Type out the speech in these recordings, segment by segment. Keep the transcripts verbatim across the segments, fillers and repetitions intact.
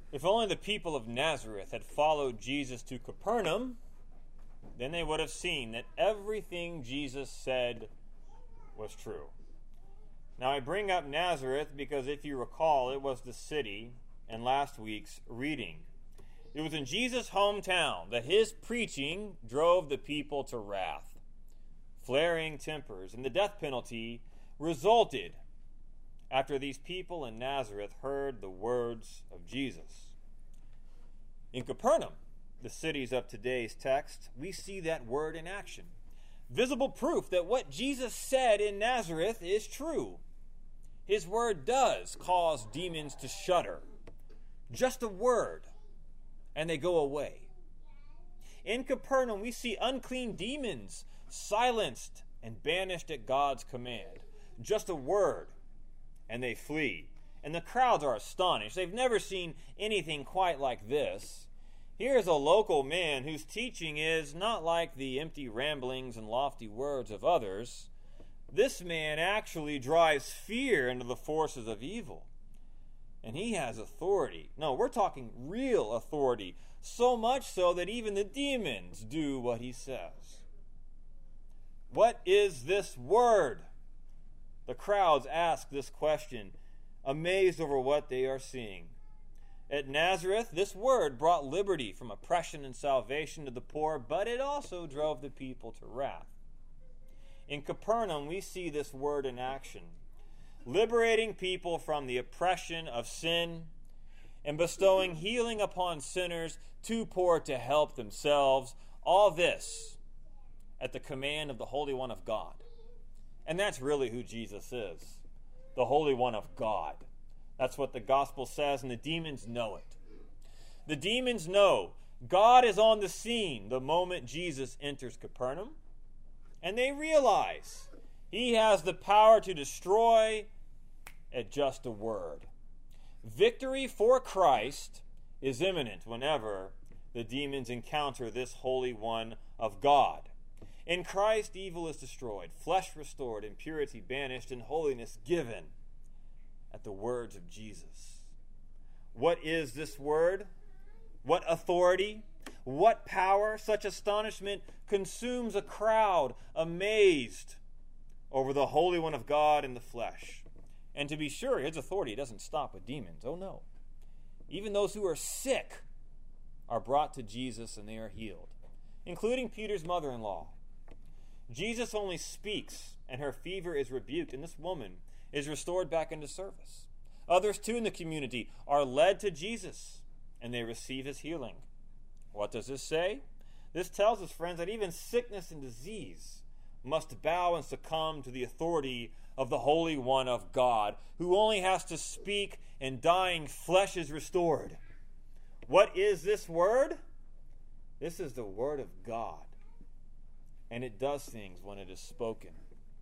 If only the people of Nazareth had followed Jesus to Capernaum, then they would have seen that everything Jesus said was true. Now, I bring up Nazareth because, if you recall, it was the city in last week's reading. It was in Jesus' hometown that his preaching drove the people to wrath. Flaring tempers and the death penalty resulted after these people in Nazareth heard the words of Jesus. In Capernaum, the cities of today's text, we see that word in action. Visible proof that what Jesus said in Nazareth is true. His word does cause demons to shudder. Just a word, and they go away. In Capernaum, we see unclean demons silenced and banished at God's command. Just a word, and they flee. And the crowds are astonished. They've never seen anything quite like this. Here's a local man whose teaching is not like the empty ramblings and lofty words of others. This man actually drives fear into the forces of evil. And he has authority. No, we're talking real authority. So much so that even the demons do what he says. What is this word? The crowds ask this question, amazed over what they are seeing. At Nazareth, this word brought liberty from oppression and salvation to the poor, but it also drove the people to wrath. In Capernaum, we see this word in action, liberating people from the oppression of sin and bestowing healing upon sinners too poor to help themselves. All this at the command of the Holy One of God. And that's really who Jesus is, the Holy One of God. That's what the gospel says, and the demons know it. The demons know God is on the scene the moment Jesus enters Capernaum, and they realize he has the power to destroy at just a word. Victory for Christ is imminent whenever the demons encounter this Holy One of God. In Christ, evil is destroyed, flesh restored, and purity banished, and holiness given at the words of Jesus. What is this word? What authority? What power? Such astonishment consumes a crowd amazed over the Holy One of God in the flesh. And to be sure, his authority doesn't stop with demons. Oh no. Even those who are sick are brought to Jesus and they are healed, including Peter's mother-in-law. Jesus only speaks and her fever is rebuked, and this woman is restored back into service. Others too in the community are led to Jesus and they receive his healing. What does this say? This tells us, friends, that even sickness and disease must bow and succumb to the authority of the Holy One of God, who only has to speak and dying flesh is restored. What is this word? This is the word of God, and it does things when it is spoken.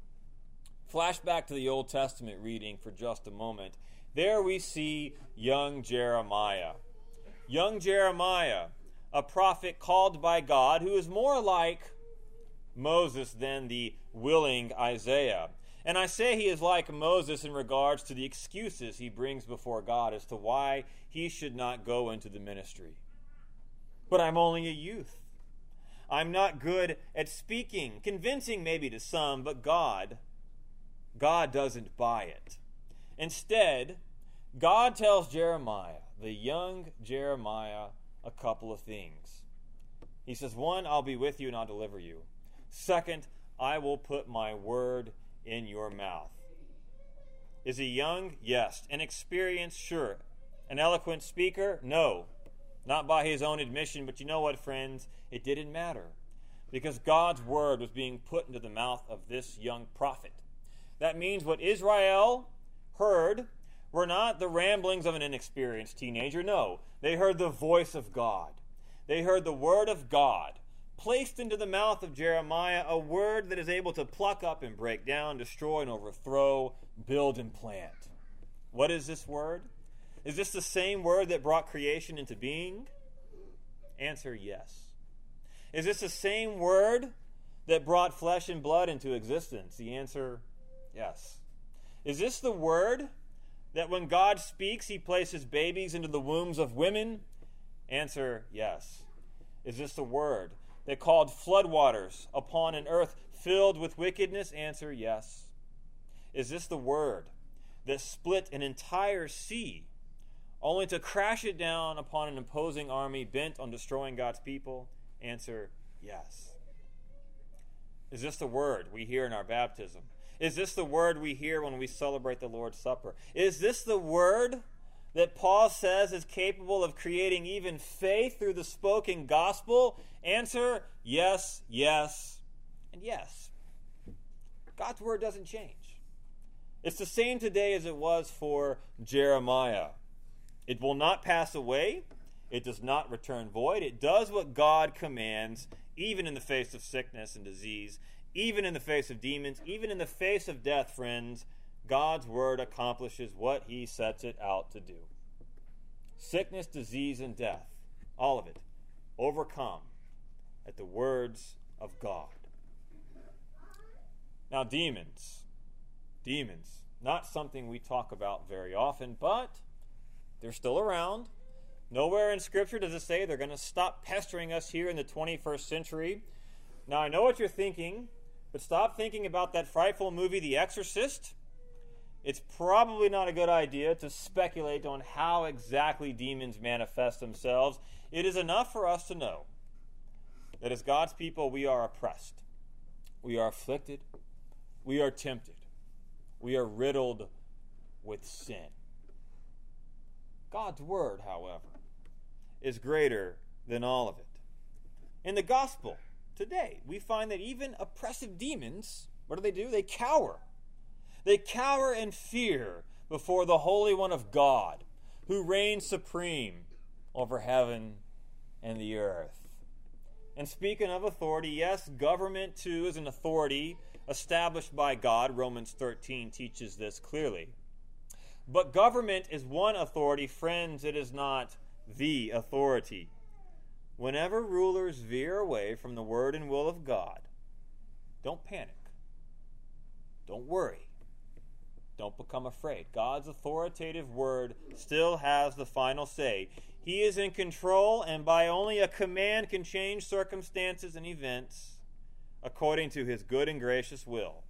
Flashback to the Old Testament reading for just a moment. There we see young Jeremiah. Young Jeremiah, a prophet called by God, who is more like Moses than the willing Isaiah. And I say he is like Moses in regards to the excuses he brings before God as to why he should not go into the ministry. But I'm only a youth. I'm not good at speaking, convincing maybe to some, but God, God doesn't buy it. Instead, God tells Jeremiah, the young Jeremiah, a couple of things. He says, one, I'll be with you and I'll deliver you. Second, I will put my word in your mouth. Is he young? Yes. Inexperienced? Sure. An eloquent speaker? No. Not by his own admission, but you know what, friends? It didn't matter, because God's word was being put into the mouth of this young prophet. That means what Israel heard were not the ramblings of an inexperienced teenager. No, they heard the voice of God. They heard the word of God placed into the mouth of Jeremiah, a word that is able to pluck up and break down, destroy and overthrow, build and plant. What is this word? Is this the same word that brought creation into being? Answer, yes. Is this the same word that brought flesh and blood into existence? The answer, yes. Is this the word that when God speaks, he places babies into the wombs of women? Answer, yes. Is this the word that called floodwaters upon an earth filled with wickedness? Answer, yes. Is this the word that split an entire sea only to crash it down upon an imposing army bent on destroying God's people? Answer, yes. Is this the word we hear in our baptism? Is this the word we hear when we celebrate the Lord's Supper? Is this the word that Paul says is capable of creating even faith through the spoken gospel? Answer, yes, yes, and yes. God's word doesn't change. It's the same today as it was for Jeremiah. It will not pass away. It does not return void. It does what God commands, even in the face of sickness and disease, even in the face of demons, even in the face of death, friends. God's word accomplishes what he sets it out to do. Sickness, disease, and death, all of it, overcome at the words of God. Now, demons. Demons. Not something we talk about very often, but they're still around. Nowhere in Scripture does it say they're going to stop pestering us here in the twenty-first century. Now, I know what you're thinking, but stop thinking about that frightful movie, The Exorcist. It's probably not a good idea to speculate on how exactly demons manifest themselves. It is enough for us to know that as God's people, we are oppressed. We are afflicted. We are tempted. We are riddled with sin. God's word, however, is greater than all of it. In the gospel today, we find that even oppressive demons, what do they do? They cower. They cower in fear before the Holy One of God, who reigns supreme over heaven and the earth. And speaking of authority, yes, government too is an authority established by God. Romans thirteen teaches this clearly. But government is one authority. Friends, it is not the authority. Whenever rulers veer away from the word and will of God, don't panic. Don't worry. Don't become afraid. God's authoritative word still has the final say. He is in control, and by only a command can change circumstances and events according to his good and gracious will.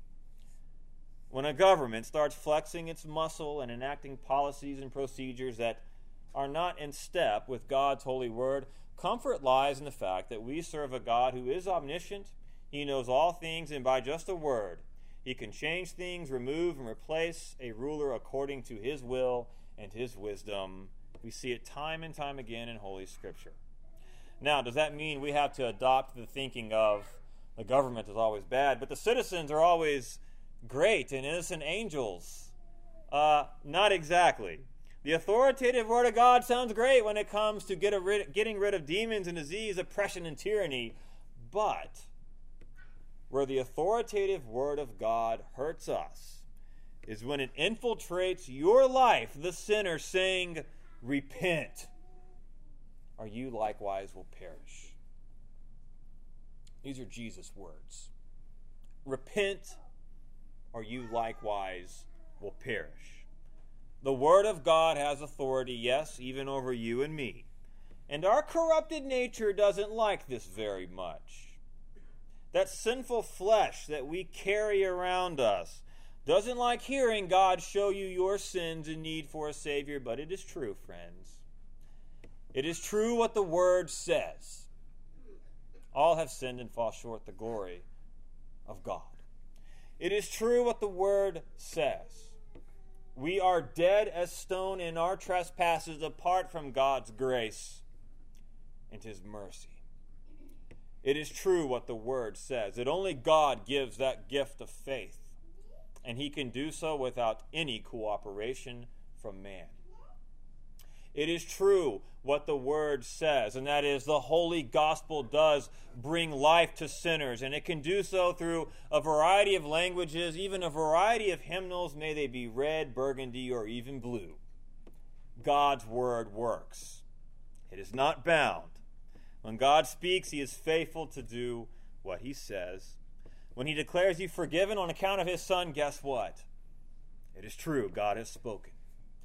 When a government starts flexing its muscle and enacting policies and procedures that are not in step with God's holy word, comfort lies in the fact that we serve a God who is omniscient. He knows all things, and by just a word, he can change things, remove and replace a ruler according to his will and his wisdom. We see it time and time again in Holy Scripture. Now, does that mean we have to adopt the thinking of the government is always bad, but the citizens are always great and innocent angels? Uh, not exactly. The authoritative word of God sounds great when it comes to get a rid, getting rid of demons and disease, oppression, and tyranny, but where the authoritative word of God hurts us is when it infiltrates your life, the sinner, saying, "Repent, or you likewise will perish." These are Jesus' words. Repent, or you likewise will perish. The word of God has authority, yes, even over you and me. And our corrupted nature doesn't like this very much. That sinful flesh that we carry around us doesn't like hearing God show you your sins in need for a Savior, but it is true, friends. It is true what the Word says. All have sinned and fall short the glory of God. It is true what the Word says. We are dead as stone in our trespasses apart from God's grace and His mercy. It is true what the Word says, that only God gives that gift of faith, and He can do so without any cooperation from man. It is true what the Word says, and that is the Holy Gospel does bring life to sinners, and it can do so through a variety of languages, even a variety of hymnals, may they be red, burgundy, or even blue. God's Word works. It is not bound. When God speaks, He is faithful to do what He says. When He declares you forgiven on account of His Son, guess what? It is true, God has spoken.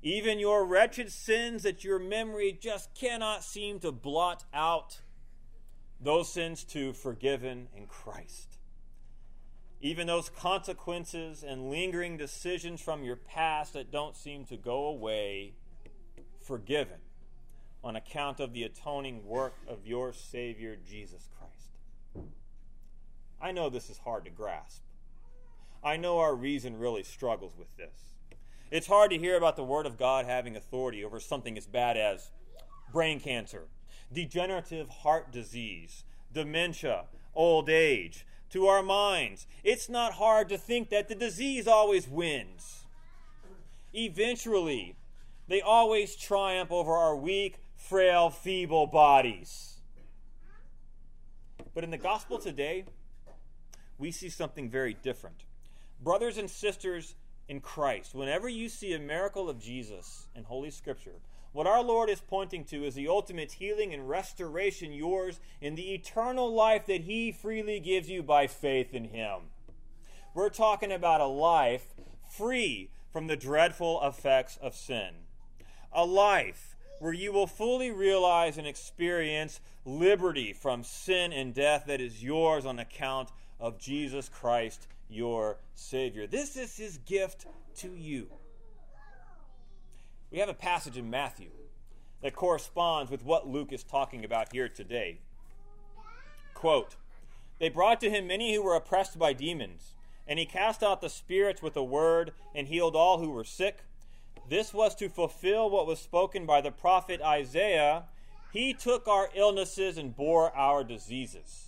even your wretched sins that your memory just cannot seem to blot out, those sins too forgiven in Christ. Even those consequences and lingering decisions from your past that don't seem to go away, forgiven on account of the atoning work of your Savior, Jesus Christ. I know this is hard to grasp. I know our reason really struggles with this. It's hard to hear about the Word of God having authority over something as bad as brain cancer, degenerative heart disease, dementia, old age. To our minds, it's not hard to think that the disease always wins. Eventually, they always triumph over our weak, frail, feeble bodies. But in the gospel today, we see something very different. Brothers and sisters in Christ, whenever you see a miracle of Jesus in Holy Scripture, what our Lord is pointing to is the ultimate healing and restoration yours in the eternal life that He freely gives you by faith in Him. We're talking about a life free from the dreadful effects of sin. A life where you will fully realize and experience liberty from sin and death that is yours on account of Jesus Christ, your Savior. This is His gift to you. We have a passage in Matthew that corresponds with what Luke is talking about here today. Quote, "They brought to Him many who were oppressed by demons, and He cast out the spirits with a word and healed all who were sick. This was to fulfill what was spoken by the prophet Isaiah. He took our illnesses and bore our diseases."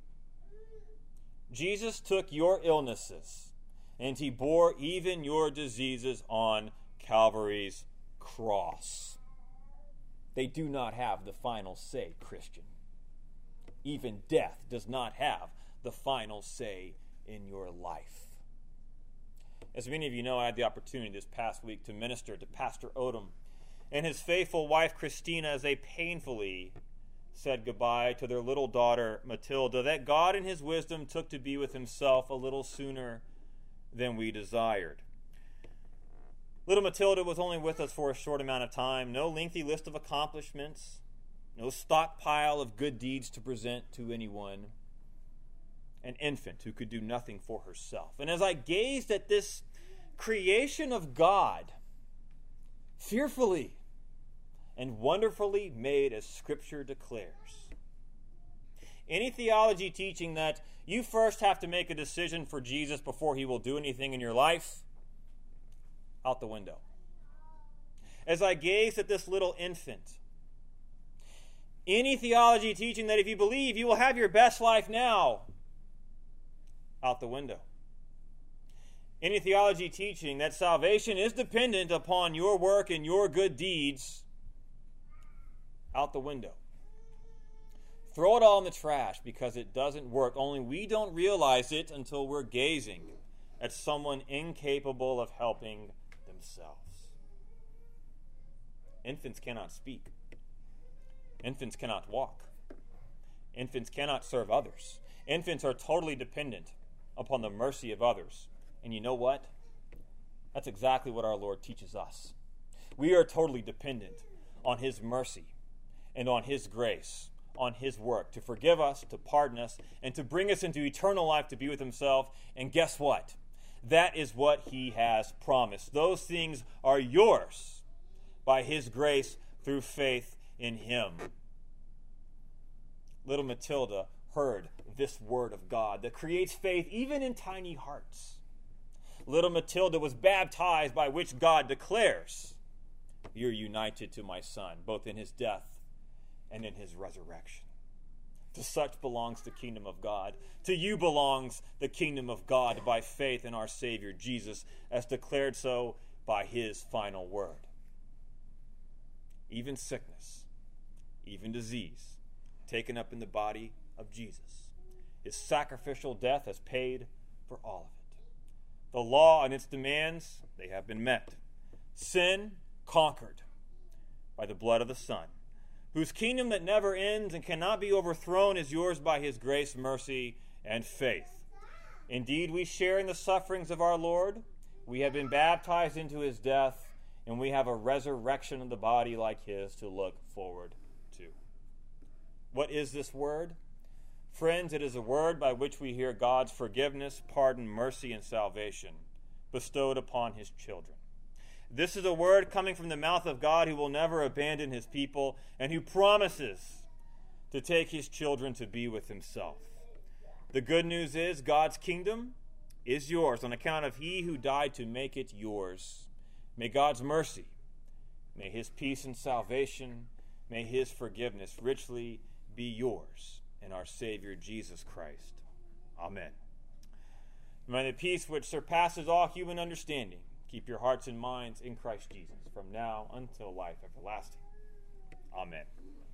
Jesus took your illnesses, and He bore even your diseases on Calvary's cross. They do not have the final say, Christian. Even death does not have the final say in your life. As many of you know, I had the opportunity this past week to minister to Pastor Odom and his faithful wife Christina as they painfully said goodbye to their little daughter Matilda, that God in His wisdom took to be with Himself a little sooner than we desired. Little Matilda was only with us for a short amount of time. No lengthy list of accomplishments, no stockpile of good deeds to present to anyone. An infant who could do nothing for herself. And as I gazed at this creation of God, fearfully and wonderfully made as Scripture declares, any theology teaching that you first have to make a decision for Jesus before He will do anything in your life, out the window. As I gazed at this little infant, any theology teaching that if you believe you will have your best life now, out the window. Any theology teaching that salvation is dependent upon your work and your good deeds, out the window. Throw it all in the trash because it doesn't work. Only we don't realize it until we're gazing at someone incapable of helping themselves. Infants cannot speak. Infants cannot walk. Infants cannot serve others. Infants are totally dependent upon the mercy of others. And you know what? That's exactly what our Lord teaches us. We are totally dependent on His mercy and on His grace, on His work to forgive us, to pardon us, and to bring us into eternal life to be with Himself. And guess what? That is what He has promised. Those things are yours by His grace through faith in Him. Little Matilda heard this word of God that creates faith even in tiny hearts. Little Matilda was baptized, by which God declares, "You're united to my Son, both in His death and in His resurrection." To such belongs the kingdom of God. To you belongs the kingdom of God by faith in our Savior Jesus, as declared so by His final word. Even sickness, even disease, taken up in the body of Jesus. His sacrificial death has paid for all of it. The law and its demands, they have been met. Sin conquered by the blood of the Son, whose kingdom that never ends and cannot be overthrown is yours by His grace, mercy, and faith. Indeed, we share in the sufferings of our Lord. We have been baptized into His death, and we have a resurrection of the body like his to look forward to. What is this word? Friends, it is a word by which we hear God's forgiveness, pardon, mercy, and salvation bestowed upon his children. This is a word coming from the mouth of God who will never abandon his people and who promises to take his children to be with himself. The good news is God's kingdom is yours on account of he who died to make it yours. May God's mercy, may his peace and salvation, may his forgiveness richly be yours in our Savior Jesus Christ. Amen. May the peace which surpasses all human understanding keep your hearts and minds in Christ Jesus from now until life everlasting. Amen.